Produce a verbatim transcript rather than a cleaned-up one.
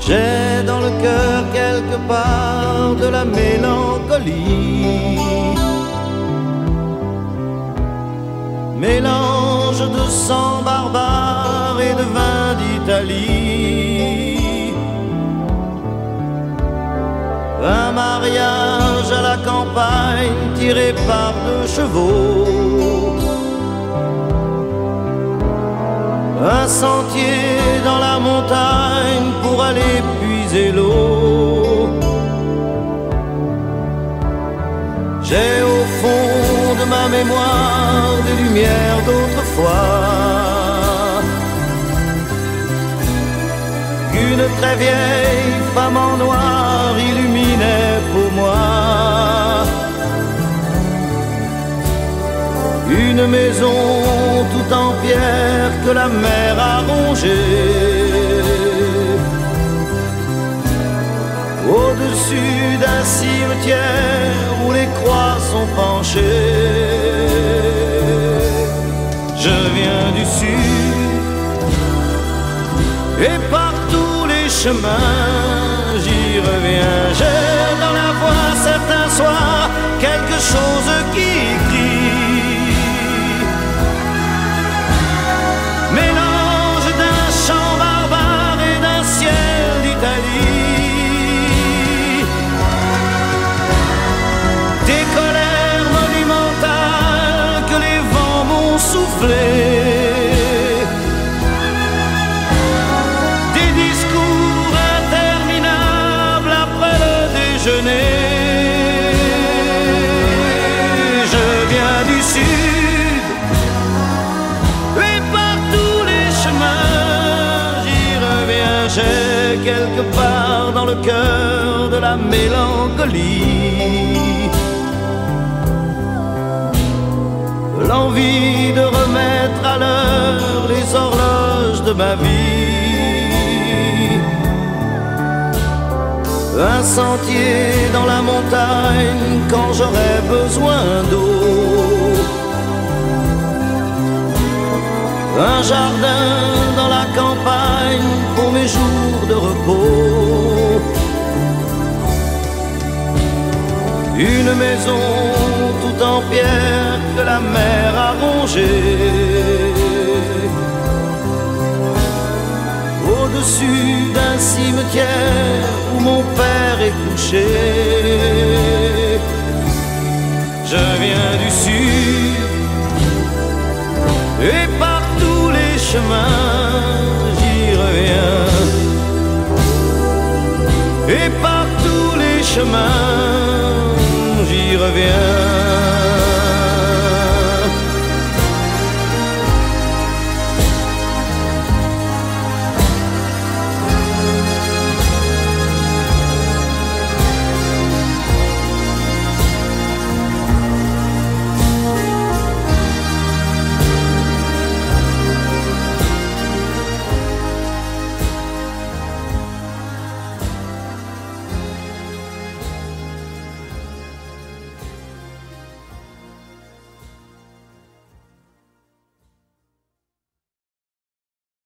J'ai dans le cœur quelque part de la mélancolie, mélange de sang barbare et de vin d'Italie. Un mariage à la campagne tiré par deux chevaux, un sentier dans la montagne pour aller puiser l'eau. J'ai au fond de ma mémoire des lumières d'autrefois qu'une très vieille femme en noir illuminait pour moi. Une maison tout en pierre que la mer a rongée, au-dessus d'un cimetière où les croix sont penchées. Je viens du sud et par tous les chemins j'y reviens. J'ai dans la voix certains soirs quelque chose qui crie, mélange d'un chant barbare et d'un ciel d'Italie, des colères monumentales que les vents m'ont soufflées, des discours interminables après le déjeuner. Je viens du sud et par tous les chemins j'y reviens. J'ai quelque part dans le cœur de la mélancolie l'envie de remettre à l'heure les horloges de ma vie. Un sentier dans la montagne quand j'aurai besoin d'eau, un jardin dans la campagne pour mes jours de repos, une maison tout en pierre que la mer a rongée, au-dessus d'un cimetière où mon père est couché. Je viens du sud et par tous les chemins j'y reviens, et par tous les chemins